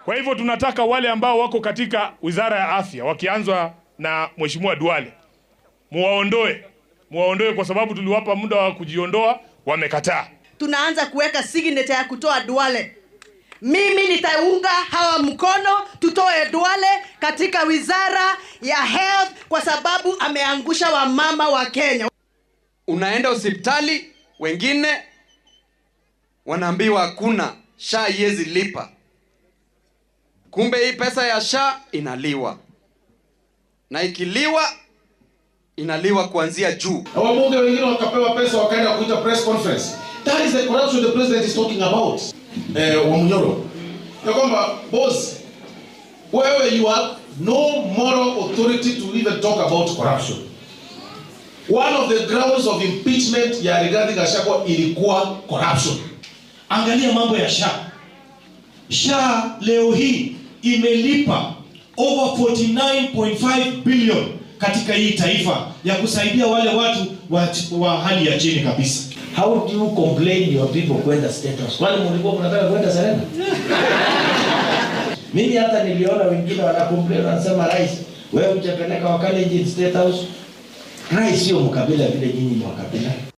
Kwa hivyo tunataka wale ambao wako katika Wizara ya Afya wakianzwa na Mheshimiwa Duale muwaondoe kwa sababu tuliwapa muda wa kujiondoa, wamekataa. Tunaanza kuweka signature ya kutoa Duale. Mimi nitaunga hawa mkono tutoe Duale katika Wizara ya Health kwa sababu ameangusha wamama wa Kenya. Unaenda hospitali, wengine wanaambiwa hakuna, SHA haiwezi lipa. Kumbe hii pesa ya SHA inaliwa. Na ikiliwa inaliwa kuanzia juu. Wabunge wengine wakapewa pesa wakaenda kuita press conference. That is the corruption the president is talking about. Wamunyoro. Ya kwamba boss, wewe you have no moral authority to even talk about corruption. One of the grounds of impeachment ya Rigathi Gachagua ilikuwa corruption. Angalia mambo ya SHA. SHA leo hii imelipa over 49.5 billion katika hii taifa ya kusaidia wale watu wa hali ya chini kabisa. How do you complain your people kwenda State House? Kwani mlikuwa mnataka kwenda Serena? Mimi hata niliona wengine wana complain wanasema rais, wewe hujapeleka wakale State House. Rais sio mkabila vile nyinyi ni wakabila.